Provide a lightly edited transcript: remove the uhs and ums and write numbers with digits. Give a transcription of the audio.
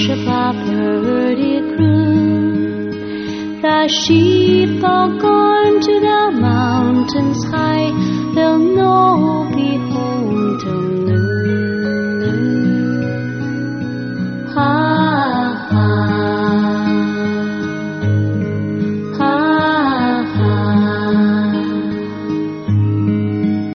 above the herded crew. The sheep are gone to the mountains high.